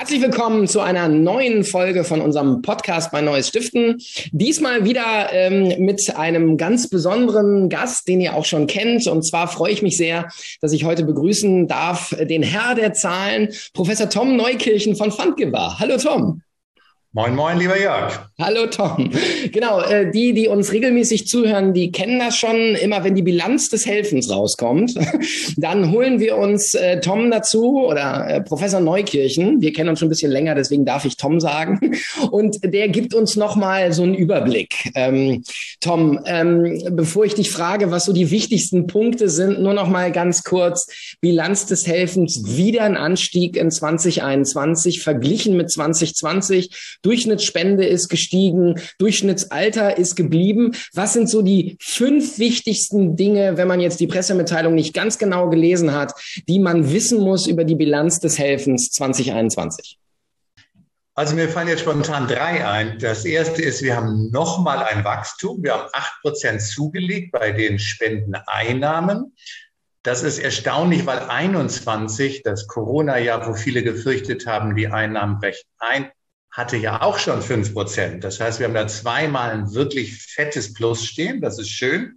Herzlich willkommen zu einer neuen Folge von unserem Podcast bei Neues Stiften. Diesmal wieder mit einem ganz besonderen Gast, den ihr auch schon kennt. Und zwar freue ich mich sehr, dass ich heute begrüßen darf den Herr der Zahlen, Professor Tom Neukirchen von Fundgiver. Hallo Tom. Moin, moin, lieber Jörg. Hallo Tom. Genau, die uns regelmäßig zuhören, die kennen das schon. Immer wenn die Bilanz des Helfens rauskommt, dann holen wir uns Tom dazu oder Professor Neukirchen. Wir kennen uns schon ein bisschen länger, deswegen darf ich Tom sagen. Und der gibt uns nochmal so einen Überblick. Tom, bevor ich dich frage, was so die wichtigsten Punkte sind, nur nochmal ganz kurz. Bilanz des Helfens, wieder ein Anstieg in 2021, verglichen mit 2020. Durchschnittsspende ist gestiegen, Durchschnittsalter ist geblieben. Was sind so die 5 wichtigsten Dinge, wenn man jetzt die Pressemitteilung nicht ganz genau gelesen hat, die man wissen muss über die Bilanz des Helfens 2021? Also mir fallen jetzt spontan 3 ein. Das erste ist, wir haben nochmal ein Wachstum. Wir haben 8% zugelegt bei den Spendeneinnahmen. Das ist erstaunlich, weil 21, das Corona-Jahr, wo viele gefürchtet haben, die Einnahmen brechen ein, hatte ja auch schon 5%. Das heißt, wir haben da zweimal ein wirklich fettes Plus stehen. Das ist schön.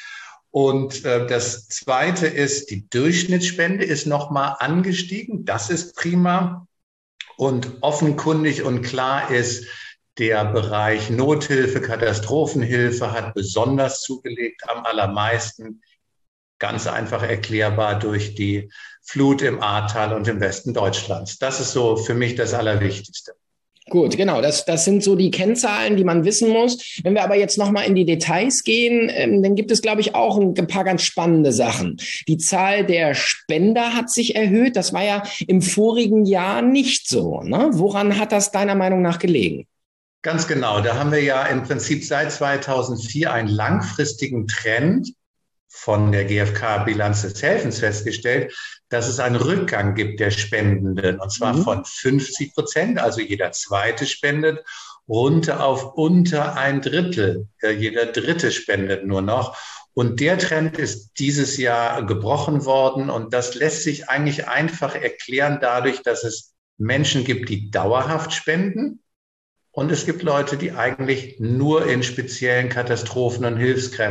Und das Zweite ist, die Durchschnittsspende ist nochmal angestiegen. Das ist prima. Und offenkundig und klar ist, der Bereich Nothilfe, Katastrophenhilfe hat besonders zugelegt, am allermeisten. Ganz einfach erklärbar durch die Flut im Ahrtal und im Westen Deutschlands. Das ist so für mich das Allerwichtigste. Gut, genau. Das sind so die Kennzahlen, die man wissen muss. Wenn wir aber jetzt nochmal in die Details gehen, dann gibt es, glaube ich, auch ein paar ganz spannende Sachen. Die Zahl der Spender hat sich erhöht. Das war ja im vorigen Jahr nicht so, ne? Woran hat das deiner Meinung nach gelegen? Ganz genau. Da haben wir ja im Prinzip seit 2004 einen langfristigen Trend von der GfK-Bilanz des Helfens festgestellt, dass es einen Rückgang gibt der Spendenden, und zwar von 50%, also jeder Zweite spendet, runter auf unter ein Drittel. Jeder Dritte spendet nur noch. Und der Trend ist dieses Jahr gebrochen worden, und das lässt sich eigentlich einfach erklären dadurch, dass es Menschen gibt, die dauerhaft spenden. Und es gibt Leute, die eigentlich nur in speziellen Katastrophen und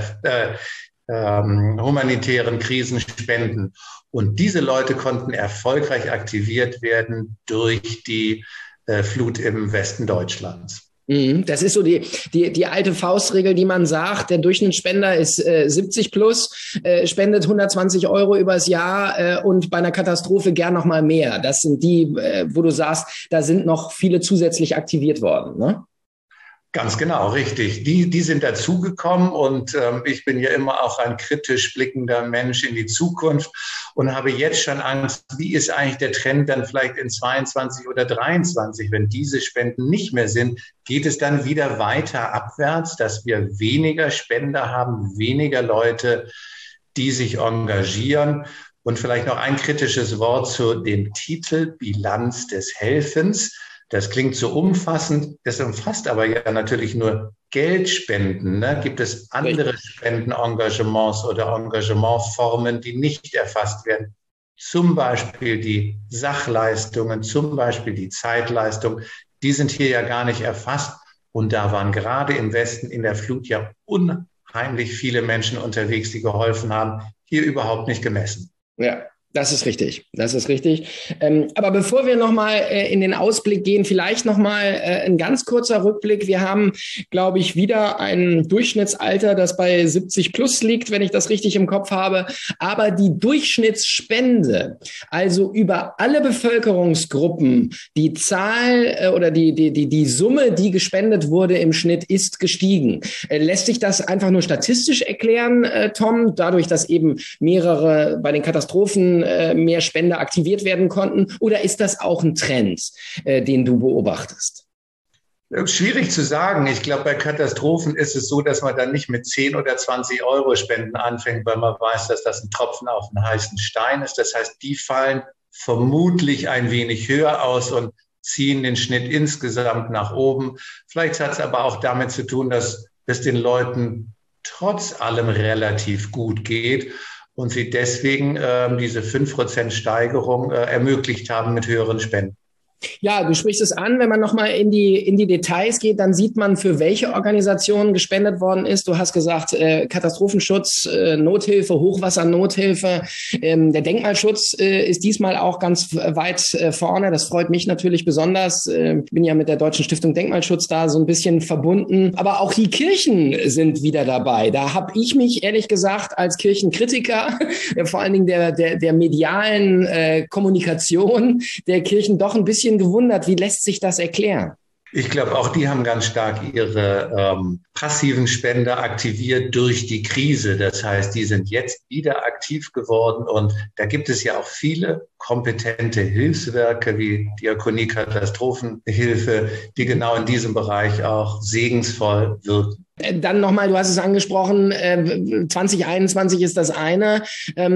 humanitären Krisen spenden. Und diese Leute konnten erfolgreich aktiviert werden durch die Flut im Westen Deutschlands. Das ist so die alte Faustregel, die man sagt, der Durchschnittsspender ist 70 plus, spendet 120 € übers Jahr und bei einer Katastrophe gern noch mal mehr. Das sind die, wo du sagst, da sind noch viele zusätzlich aktiviert worden, ne? Ganz genau, richtig. Die sind dazugekommen, und ich bin ja immer auch ein kritisch blickender Mensch in die Zukunft und habe jetzt schon Angst, wie ist eigentlich der Trend dann vielleicht in 22 oder 23, wenn diese Spenden nicht mehr sind, geht es dann wieder weiter abwärts, dass wir weniger Spender haben, weniger Leute, die sich engagieren. Und vielleicht noch ein kritisches Wort zu dem Titel Bilanz des Helfens. Das klingt so umfassend, das umfasst aber ja natürlich nur Geldspenden. Ne? Gibt es andere Spendenengagements oder Engagementformen, die nicht erfasst werden? Zum Beispiel die Sachleistungen, zum Beispiel die Zeitleistung, die sind hier ja gar nicht erfasst. Und da waren gerade im Westen in der Flut ja unheimlich viele Menschen unterwegs, die geholfen haben, hier überhaupt nicht gemessen. Ja. Das ist richtig, das ist richtig. Aber bevor wir nochmal in den Ausblick gehen, vielleicht nochmal ein ganz kurzer Rückblick. Wir haben, glaube ich, wieder ein Durchschnittsalter, das bei 70 plus liegt, wenn ich das richtig im Kopf habe. Aber die Durchschnittsspende, also über alle Bevölkerungsgruppen, die Zahl oder die Summe, die gespendet wurde im Schnitt, ist gestiegen. Lässt sich das einfach nur statistisch erklären, Tom, dadurch, dass eben mehrere bei den Katastrophen mehr Spender aktiviert werden konnten? Oder ist das auch ein Trend, den du beobachtest? Schwierig zu sagen. Ich glaube, bei Katastrophen ist es so, dass man dann nicht mit 10 oder 20 € Spenden anfängt, weil man weiß, dass das ein Tropfen auf einen heißen Stein ist. Das heißt, die fallen vermutlich ein wenig höher aus und ziehen den Schnitt insgesamt nach oben. Vielleicht hat es aber auch damit zu tun, dass es den Leuten trotz allem relativ gut geht und sie deswegen diese 5% Steigerung ermöglicht haben mit höheren Spenden. Ja, du sprichst es an. Wenn man nochmal in die Details geht, dann sieht man, für welche Organisationen gespendet worden ist. Du hast gesagt, Katastrophenschutz, Nothilfe, Hochwassernothilfe. Der Denkmalschutz ist diesmal auch ganz weit vorne. Das freut mich natürlich besonders. Ich bin ja mit der Deutschen Stiftung Denkmalschutz da so ein bisschen verbunden. Aber auch die Kirchen sind wieder dabei. Da habe ich mich ehrlich gesagt als Kirchenkritiker, vor allen Dingen der medialen Kommunikation der Kirchen doch ein bisschen gewundert. Wie lässt sich das erklären? Ich glaube, auch die haben ganz stark ihre passiven Spender aktiviert durch die Krise. Das heißt, die sind jetzt wieder aktiv geworden. Und da gibt es ja auch viele kompetente Hilfswerke wie Diakonie Katastrophenhilfe, die genau in diesem Bereich auch segensvoll wirken. Dann nochmal, du hast es angesprochen, 2021 ist das eine,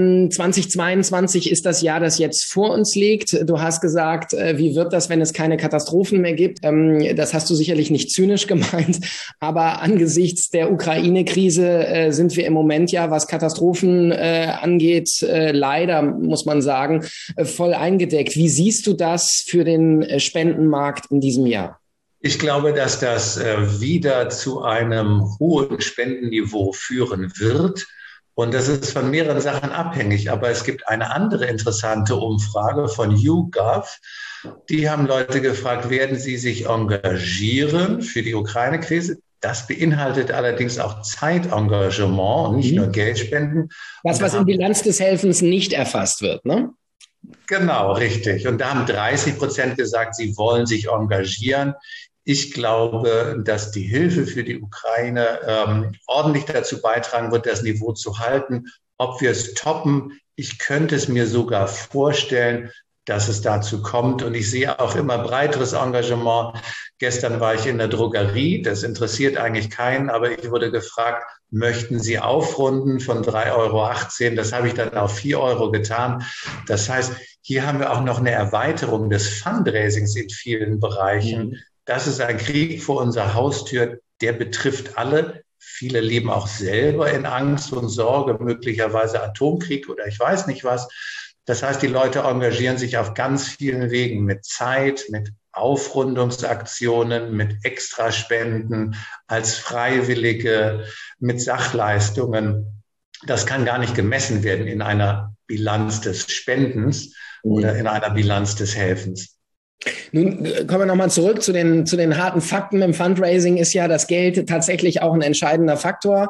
2022 ist das Jahr, das jetzt vor uns liegt. Du hast gesagt, wie wird das, wenn es keine Katastrophen mehr gibt? Das hast du sicherlich nicht zynisch gemeint, aber angesichts der Ukraine-Krise sind wir im Moment ja, was Katastrophen angeht, leider, muss man sagen, voll eingedeckt. Wie siehst du das für den Spendenmarkt in diesem Jahr? Ich glaube, dass das wieder zu einem hohen Spendenniveau führen wird. Und das ist von mehreren Sachen abhängig. Aber es gibt eine andere interessante Umfrage von YouGov. Die haben Leute gefragt, werden sie sich engagieren für die Ukraine-Krise? Das beinhaltet allerdings auch Zeitengagement und nicht nur Geldspenden. Was in Bilanz des Helfens nicht erfasst wird, ne? Genau, richtig. Und da haben 30% gesagt, sie wollen sich engagieren. Ich glaube, dass die Hilfe für die Ukraine ordentlich dazu beitragen wird, das Niveau zu halten. Ob wir es toppen, ich könnte es mir sogar vorstellen, dass es dazu kommt. Und ich sehe auch immer breiteres Engagement. Gestern war ich in der Drogerie. Das interessiert eigentlich keinen, aber ich wurde gefragt, möchten Sie aufrunden von 3,18 €? Das habe ich dann auf 4 € getan. Das heißt, hier haben wir auch noch eine Erweiterung des Fundraisings in vielen Bereichen. Das ist ein Krieg vor unserer Haustür, der betrifft alle. Viele leben auch selber in Angst und Sorge, möglicherweise Atomkrieg oder ich weiß nicht was. Das heißt, die Leute engagieren sich auf ganz vielen Wegen mit Zeit, mit Aufrundungsaktionen, mit Extraspenden, als Freiwillige, mit Sachleistungen. Das kann gar nicht gemessen werden in einer Bilanz des Spendens oder in einer Bilanz des Helfens. Nun kommen wir nochmal zurück zu den harten Fakten. Im Fundraising ist ja das Geld tatsächlich auch ein entscheidender Faktor.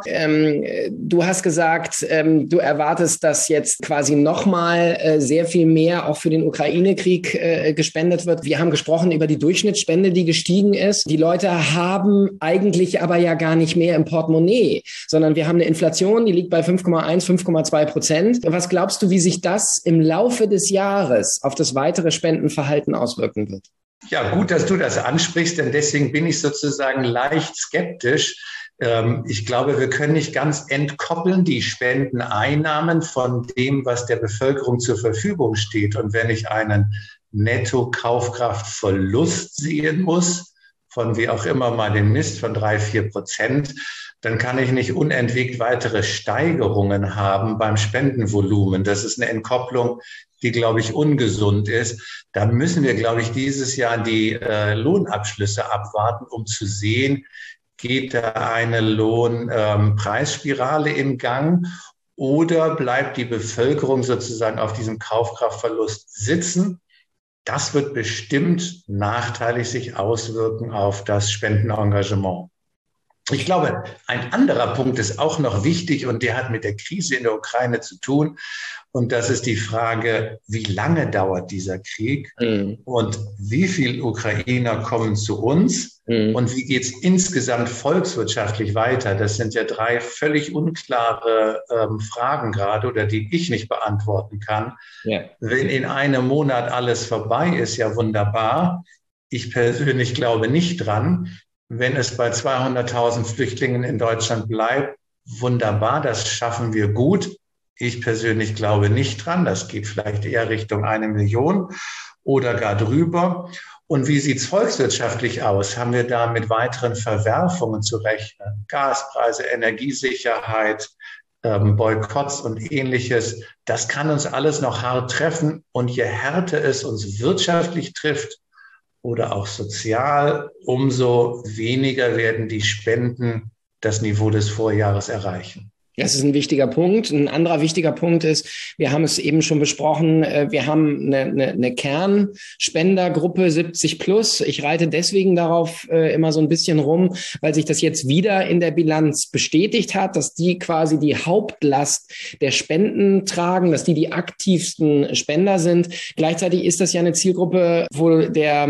Du hast gesagt, du erwartest, dass jetzt quasi nochmal sehr viel mehr auch für den Ukraine-Krieg gespendet wird. Wir haben gesprochen über die Durchschnittsspende, die gestiegen ist. Die Leute haben eigentlich aber ja gar nicht mehr im Portemonnaie, sondern wir haben eine Inflation, die liegt bei 5,1, 5,2%. Was glaubst du, wie sich das im Laufe des Jahres auf das weitere Spendenverhalten auswirken wird? Ja, gut, dass du das ansprichst, denn deswegen bin ich sozusagen leicht skeptisch. Ich glaube, wir können nicht ganz entkoppeln die Spendeneinnahmen von dem, was der Bevölkerung zur Verfügung steht. Und wenn ich einen Netto-Kaufkraftverlust sehen muss, von wie auch immer mal den Mist von 3-4%, dann kann ich nicht unentwegt weitere Steigerungen haben beim Spendenvolumen. Das ist eine Entkopplung, die, glaube ich, ungesund ist. Da müssen wir, glaube ich, dieses Jahr die Lohnabschlüsse abwarten, um zu sehen, geht da eine Lohnpreisspirale in Gang oder bleibt die Bevölkerung sozusagen auf diesem Kaufkraftverlust sitzen? Das wird bestimmt nachteilig sich auswirken auf das Spendenengagement. Ich glaube, ein anderer Punkt ist auch noch wichtig und der hat mit der Krise in der Ukraine zu tun. Und das ist die Frage, wie lange dauert dieser Krieg und wie viele Ukrainer kommen zu uns und wie geht es insgesamt volkswirtschaftlich weiter? Das sind ja 3 völlig unklare Fragen gerade oder die ich nicht beantworten kann. Ja. Wenn in einem Monat alles vorbei ist, ja wunderbar. Ich persönlich glaube nicht dran. Wenn es bei 200.000 Flüchtlingen in Deutschland bleibt, wunderbar, das schaffen wir gut. Ich persönlich glaube nicht dran. Das geht vielleicht eher Richtung 1 Million oder gar drüber. Und wie sieht es volkswirtschaftlich aus? Haben wir da mit weiteren Verwerfungen zu rechnen? Gaspreise, Energiesicherheit, Boykotts und Ähnliches. Das kann uns alles noch hart treffen. Und je härter es uns wirtschaftlich trifft, oder auch sozial, umso weniger werden die Spenden das Niveau des Vorjahres erreichen. Das ist ein wichtiger Punkt. Ein anderer wichtiger Punkt ist, wir haben es eben schon besprochen, wir haben eine Kernspendergruppe 70 plus. Ich reite deswegen darauf immer so ein bisschen rum, weil sich das jetzt wieder in der Bilanz bestätigt hat, dass die quasi die Hauptlast der Spenden tragen, dass die aktivsten Spender sind. Gleichzeitig ist das ja eine Zielgruppe, wo der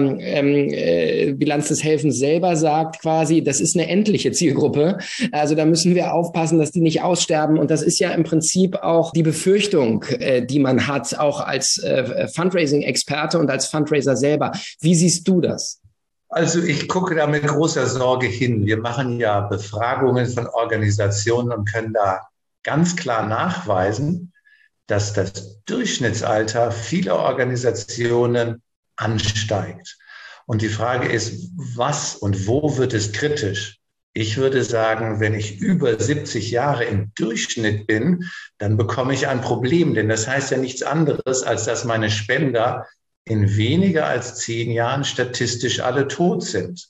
Bilanz des Helfens selber sagt quasi, das ist eine endliche Zielgruppe. Also da müssen wir aufpassen, dass die nicht aussterben. Und das ist ja im Prinzip auch die Befürchtung, die man hat, auch als Fundraising-Experte und als Fundraiser selber. Wie siehst du das? Also ich gucke da mit großer Sorge hin. Wir machen ja Befragungen von Organisationen und können da ganz klar nachweisen, dass das Durchschnittsalter vieler Organisationen ansteigt. Und die Frage ist, was und wo wird es kritisch? Ich würde sagen, wenn ich über 70 Jahre im Durchschnitt bin, dann bekomme ich ein Problem. Denn das heißt ja nichts anderes, als dass meine Spender in weniger als 10 Jahren statistisch alle tot sind.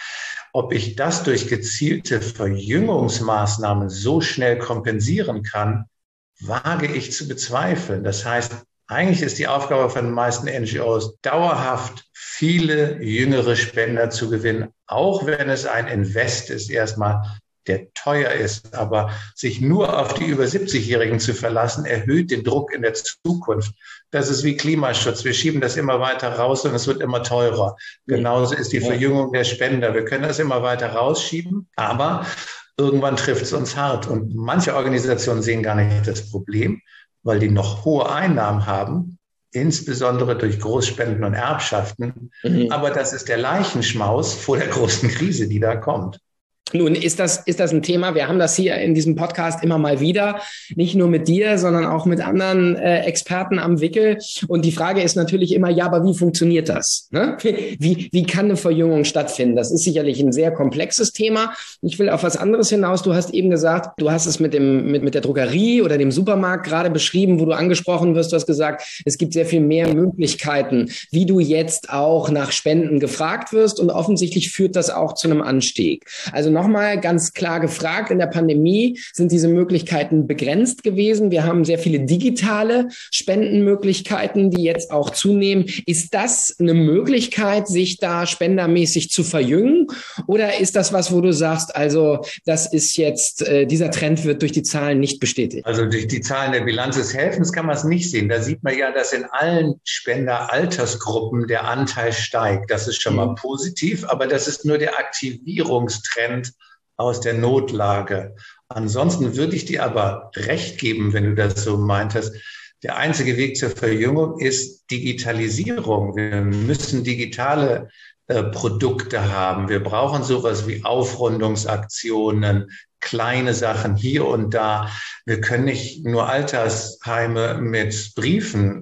Ob ich das durch gezielte Verjüngungsmaßnahmen so schnell kompensieren kann, wage ich zu bezweifeln. Das heißt, eigentlich ist die Aufgabe von den meisten NGOs, dauerhaft viele jüngere Spender zu gewinnen, auch wenn es ein Invest ist, erstmal, der teuer ist. Aber sich nur auf die über 70-Jährigen zu verlassen, erhöht den Druck in der Zukunft. Das ist wie Klimaschutz. Wir schieben das immer weiter raus und es wird immer teurer. Genauso ist die Verjüngung der Spender. Wir können das immer weiter rausschieben, aber irgendwann trifft es uns hart. Und manche Organisationen sehen gar nicht das Problem, weil die noch hohe Einnahmen haben, insbesondere durch Großspenden und Erbschaften. Aber das ist der Leichenschmaus vor der großen Krise, die da kommt. Nun ist das ein Thema, wir haben das hier in diesem Podcast immer mal wieder, nicht nur mit dir, sondern auch mit anderen Experten am Wickel. Und die Frage ist natürlich immer, ja, aber wie funktioniert das? Ne? Wie kann eine Verjüngung stattfinden? Das ist sicherlich ein sehr komplexes Thema. Ich will auf was anderes hinaus. Du hast eben gesagt, du hast es mit der Drogerie oder dem Supermarkt gerade beschrieben, wo du angesprochen wirst. Du hast gesagt, es gibt sehr viel mehr Möglichkeiten, wie du jetzt auch nach Spenden gefragt wirst. Und offensichtlich führt das auch zu einem Anstieg. Also nochmal ganz klar gefragt, in der Pandemie sind diese Möglichkeiten begrenzt gewesen. Wir haben sehr viele digitale Spendenmöglichkeiten, die jetzt auch zunehmen. Ist das eine Möglichkeit, sich da spendermäßig zu verjüngen? Oder ist das was, wo du sagst, also das ist jetzt, dieser Trend wird durch die Zahlen nicht bestätigt? Also durch die Zahlen der Bilanz des Helfens kann man es nicht sehen. Da sieht man ja, dass in allen Spenderaltersgruppen der Anteil steigt. Das ist schon mal positiv, aber das ist nur der Aktivierungstrend aus der Notlage. Ansonsten würde ich dir aber recht geben, wenn du das so meintest. Der einzige Weg zur Verjüngung ist Digitalisierung. Wir müssen digitale Produkte haben. Wir brauchen sowas wie Aufrundungsaktionen, kleine Sachen hier und da. Wir können nicht nur Altersheime mit Briefen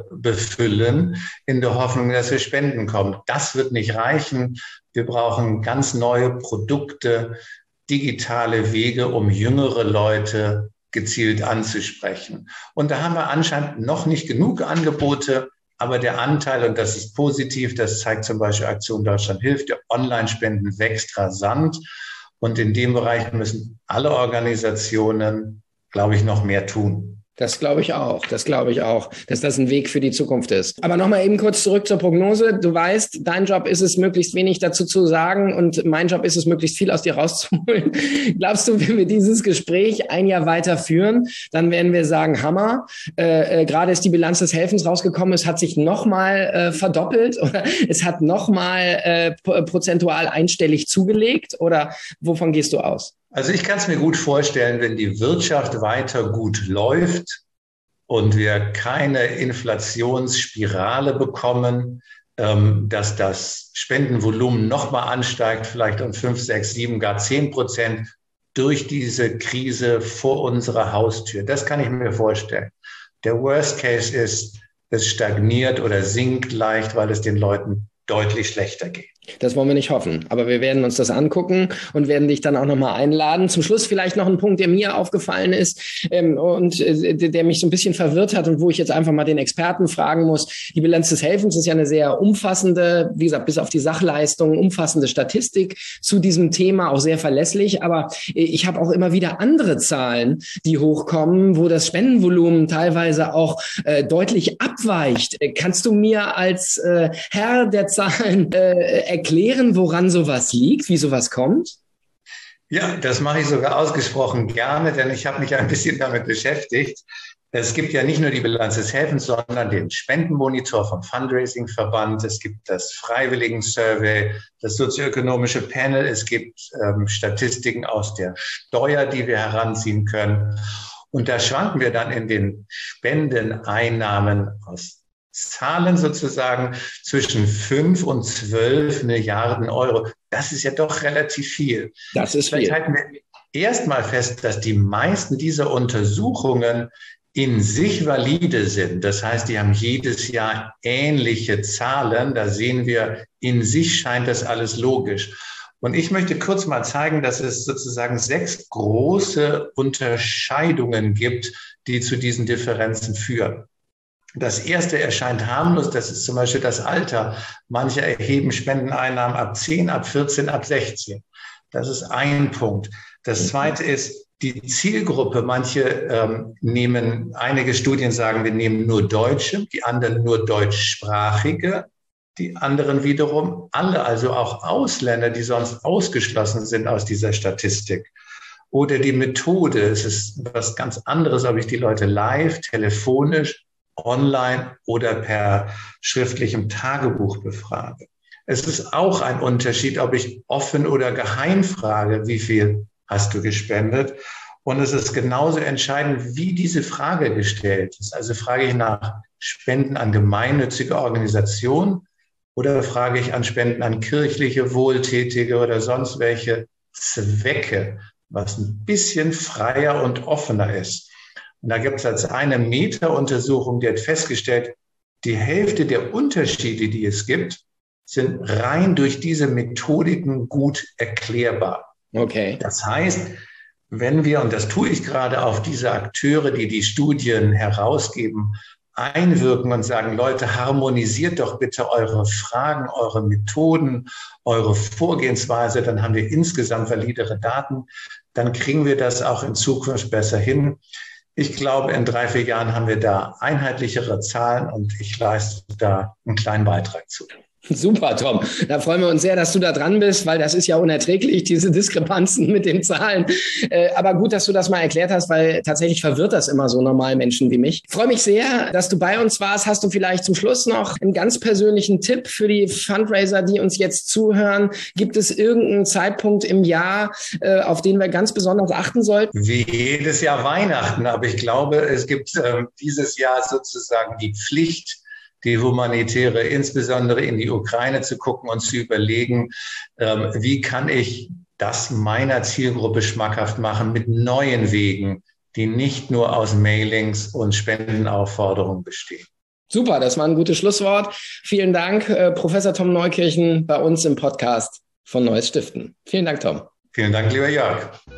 befüllen, in der Hoffnung, dass wir Spenden kommen. Das wird nicht reichen. Wir brauchen ganz neue Produkte, digitale Wege, um jüngere Leute gezielt anzusprechen. Und da haben wir anscheinend noch nicht genug Angebote, aber der Anteil, und das ist positiv, das zeigt zum Beispiel Aktion Deutschland hilft, der Online-Spenden wächst rasant. Und in dem Bereich müssen alle Organisationen, glaube ich, noch mehr tun. Das glaube ich auch, dass das ein Weg für die Zukunft ist. Aber nochmal eben kurz zurück zur Prognose. Du weißt, dein Job ist es, möglichst wenig dazu zu sagen und mein Job ist es, möglichst viel aus dir rauszuholen. Glaubst du, wenn wir dieses Gespräch ein Jahr weiterführen, dann werden wir sagen, Hammer. Gerade ist die Bilanz des Helfens rausgekommen, es hat sich nochmal verdoppelt oder es hat nochmal prozentual einstellig zugelegt oder wovon gehst du aus? Also ich kann es mir gut vorstellen, wenn die Wirtschaft weiter gut läuft und wir keine Inflationsspirale bekommen, dass das Spendenvolumen nochmal ansteigt, vielleicht um 5, 6, 7, gar 10% durch diese Krise vor unserer Haustür. Das kann ich mir vorstellen. Der Worst Case ist, es stagniert oder sinkt leicht, weil es den Leuten deutlich schlechter geht. Das wollen wir nicht hoffen, aber wir werden uns das angucken und werden dich dann auch nochmal einladen. Zum Schluss vielleicht noch ein Punkt, der mir aufgefallen ist der mich so ein bisschen verwirrt hat und wo ich jetzt einfach mal den Experten fragen muss. Die Bilanz des Helfens ist ja eine sehr umfassende, wie gesagt, bis auf die Sachleistung, umfassende Statistik zu diesem Thema, auch sehr verlässlich. Aber ich habe auch immer wieder andere Zahlen, die hochkommen, wo das Spendenvolumen teilweise auch deutlich abweicht. Kannst du mir als Herr der Zahlen erklären, woran sowas liegt, wie sowas kommt? Ja, das mache ich sogar ausgesprochen gerne, denn ich habe mich ein bisschen damit beschäftigt. Es gibt ja nicht nur die Bilanz des Helfens, sondern den Spendenmonitor vom Fundraising-Verband. Es gibt das Freiwilligen-Survey, das sozioökonomische Panel. Es gibt Statistiken aus der Steuer, die wir heranziehen können. Und da schwanken wir dann in den Spendeneinnahmen aus Zahlen sozusagen zwischen 5 und 12 Milliarden Euro. Das ist ja doch relativ viel. Das ist viel. Vielleicht halten wir erstmal fest, dass die meisten dieser Untersuchungen in sich valide sind. Das heißt, die haben jedes Jahr ähnliche Zahlen. Da sehen wir, in sich scheint das alles logisch. Und ich möchte kurz mal zeigen, dass es sozusagen 6 große Unterscheidungen gibt, die zu diesen Differenzen führen. Das erste erscheint harmlos, das ist zum Beispiel das Alter. Manche erheben Spendeneinnahmen ab 10, ab 14, ab 16. Das ist ein Punkt. Das zweite ist die Zielgruppe. Manche einige Studien sagen, wir nehmen nur Deutsche, die anderen nur Deutschsprachige, die anderen wiederum alle, also auch Ausländer, die sonst ausgeschlossen sind aus dieser Statistik. Oder die Methode, es ist was ganz anderes, ob ich die Leute live, telefonisch, online oder per schriftlichem Tagebuch befrage. Es ist auch ein Unterschied, ob ich offen oder geheim frage, wie viel hast du gespendet? Und es ist genauso entscheidend, wie diese Frage gestellt ist. Also frage ich nach Spenden an gemeinnützige Organisationen oder frage ich an Spenden an kirchliche, wohltätige oder sonst welche Zwecke, was ein bisschen freier und offener ist. Und da gibt es jetzt eine Meta-Untersuchung, die hat festgestellt, die Hälfte der Unterschiede, die es gibt, sind rein durch diese Methodiken gut erklärbar. Okay. Das heißt, wenn wir, und das tue ich gerade, auf diese Akteure, die die Studien herausgeben, einwirken und sagen, Leute, harmonisiert doch bitte eure Fragen, eure Methoden, eure Vorgehensweise, dann haben wir insgesamt validere Daten, dann kriegen wir das auch in Zukunft besser hin. Ich glaube, in 3, 4 Jahren haben wir da einheitlichere Zahlen und ich leiste da einen kleinen Beitrag zu. Super, Tom. Da freuen wir uns sehr, dass du da dran bist, weil das ist ja unerträglich, diese Diskrepanzen mit den Zahlen. Aber gut, dass du das mal erklärt hast, weil tatsächlich verwirrt das immer so normal Menschen wie mich. Ich freue mich sehr, dass du bei uns warst. Hast du vielleicht zum Schluss noch einen ganz persönlichen Tipp für die Fundraiser, die uns jetzt zuhören? Gibt es irgendeinen Zeitpunkt im Jahr, auf den wir ganz besonders achten sollten? Wie jedes Jahr Weihnachten, aber ich glaube, es gibt dieses Jahr sozusagen die Pflicht, die humanitäre, insbesondere in die Ukraine zu gucken und zu überlegen, wie kann ich das meiner Zielgruppe schmackhaft machen mit neuen Wegen, die nicht nur aus Mailings und Spendenaufforderungen bestehen. Super, das war ein gutes Schlusswort. Vielen Dank, Professor Tom Neukirchen, bei uns im Podcast von Neues Stiften. Vielen Dank, Tom. Vielen Dank, lieber Jörg.